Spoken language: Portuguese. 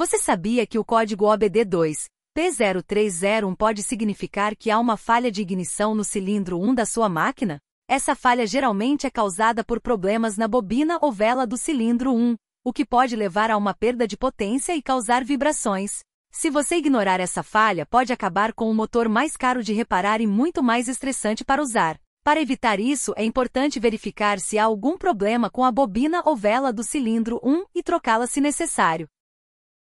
Você sabia que o código OBD2 P0301 pode significar que há uma falha de ignição no cilindro 1 da sua máquina? Essa falha geralmente é causada por problemas na bobina ou vela do cilindro 1, o que pode levar a uma perda de potência e causar vibrações. Se você ignorar essa falha, pode acabar com um motor mais caro de reparar e muito mais estressante para usar. Para evitar isso, é importante verificar se há algum problema com a bobina ou vela do cilindro 1 e trocá-la se necessário.